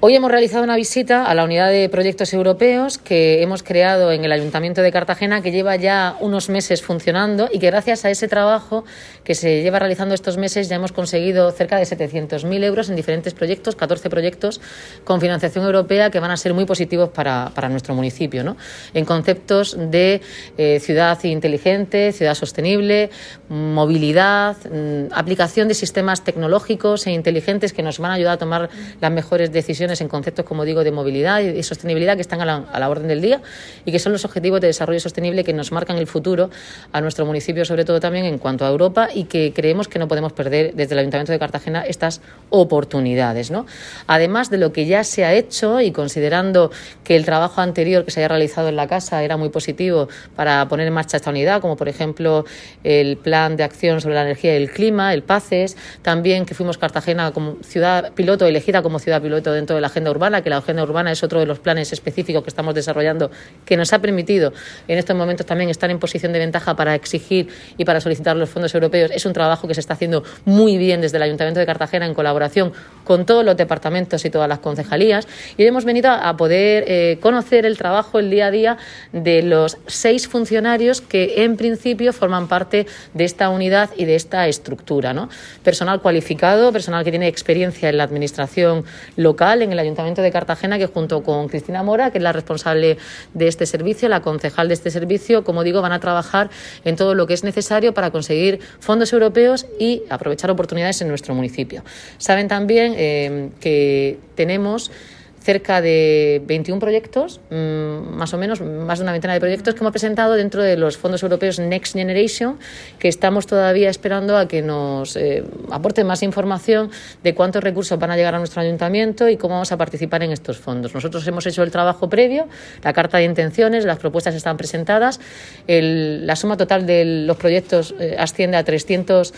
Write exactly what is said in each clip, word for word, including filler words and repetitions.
Hoy hemos realizado una visita a la unidad de proyectos europeos que hemos creado en el Ayuntamiento de Cartagena, que lleva ya unos meses funcionando y que gracias a ese trabajo que se lleva realizando estos meses ya hemos conseguido cerca de setecientos mil euros en diferentes proyectos, catorce proyectos con financiación europea que van a ser muy positivos para, para nuestro municipio, ¿no? En conceptos de eh, ciudad inteligente, ciudad sostenible, movilidad, mmm, aplicación de sistemas tecnológicos e inteligentes que nos van a ayudar a tomar las mejores decisiones en conceptos, como digo, de movilidad y sostenibilidad que están a la, a la orden del día y que son los objetivos de desarrollo sostenible que nos marcan el futuro a nuestro municipio, sobre todo también en cuanto a Europa, y que creemos que no podemos perder desde el Ayuntamiento de Cartagena estas oportunidades, ¿no? Además de lo que ya se ha hecho y considerando que el trabajo anterior que se haya realizado en la casa era muy positivo para poner en marcha esta unidad, como por ejemplo el Plan de Acción sobre la Energía y el Clima, el PACES, también que fuimos Cartagena como ciudad piloto, elegida como ciudad piloto dentro de la agenda urbana, que la agenda urbana es otro de los planes específicos que estamos desarrollando, que nos ha permitido en estos momentos también estar en posición de ventaja para exigir y para solicitar los fondos europeos. Es un trabajo que se está haciendo muy bien desde el Ayuntamiento de Cartagena en colaboración con todos los departamentos y todas las concejalías, y hemos venido a poder eh, conocer el trabajo, el día a día de los seis funcionarios que en principio forman parte de esta unidad y de esta estructura, ¿no? Personal cualificado, personal que tiene experiencia en la administración local, en el Ayuntamiento de Cartagena, que junto con Cristina Mora, que es la responsable de este servicio, la concejal de este servicio, como digo, van a trabajar en todo lo que es necesario para conseguir fondos europeos y aprovechar oportunidades en nuestro municipio. Saben también eh, que tenemos cerca de veintiún proyectos, más o menos, más de una veintena de proyectos que hemos presentado dentro de los fondos europeos Next Generation, que estamos todavía esperando a que nos eh, aporten más información de cuántos recursos van a llegar a nuestro ayuntamiento y cómo vamos a participar en estos fondos. Nosotros hemos hecho el trabajo previo, la carta de intenciones, las propuestas están presentadas, el, la suma total de los proyectos eh, asciende a trescientos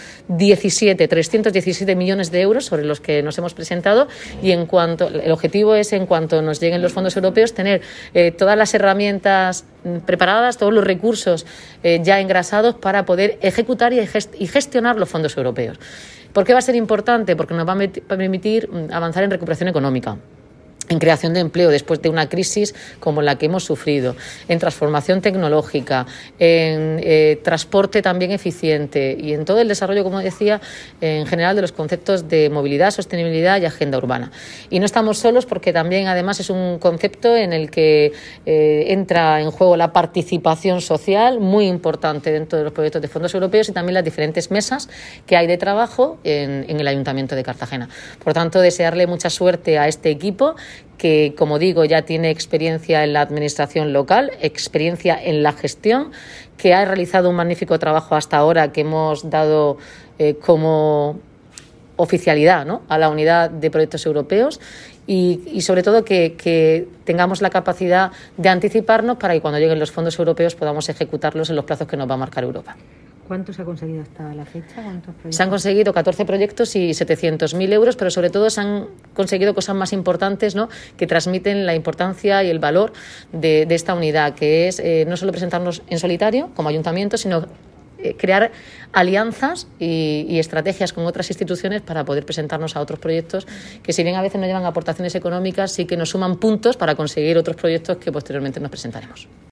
diecisiete millones de euros sobre los que nos hemos presentado, y en cuanto el objetivo es, en cuanto nos lleguen los fondos europeos, tener eh, todas las herramientas preparadas, todos los recursos eh, ya engrasados para poder ejecutar y, gest- y gestionar los fondos europeos. ¿Por qué va a ser importante? Porque nos va a, met- va a permitir avanzar en recuperación económica, en creación de empleo después de una crisis como la que hemos sufrido, en transformación tecnológica, en eh, transporte también eficiente y en todo el desarrollo, como decía, en general de los conceptos de movilidad, sostenibilidad y agenda urbana. Y no estamos solos, porque también además es un concepto en el que eh, entra en juego la participación social, muy importante dentro de los proyectos de fondos europeos, y también las diferentes mesas que hay de trabajo en, en el Ayuntamiento de Cartagena. Por tanto, desearle mucha suerte a este equipo, que, como digo, ya tiene experiencia en la administración local, experiencia en la gestión, que ha realizado un magnífico trabajo hasta ahora, que hemos dado eh, como oficialidad, ¿no?, a la unidad de proyectos europeos, y, y sobre todo que, que tengamos la capacidad de anticiparnos para que cuando lleguen los fondos europeos podamos ejecutarlos en los plazos que nos va a marcar Europa. ¿Cuánto se ha conseguido hasta la fecha? ¿Cuántos proyectos? Se han conseguido catorce proyectos y setecientos mil euros, pero sobre todo se han conseguido cosas más importantes, ¿no?, que transmiten la importancia y el valor de, de esta unidad, que es eh, no solo presentarnos en solitario como ayuntamiento, sino eh, crear alianzas y, y estrategias con otras instituciones para poder presentarnos a otros proyectos que, si bien a veces no llevan aportaciones económicas, sí que nos suman puntos para conseguir otros proyectos que posteriormente nos presentaremos.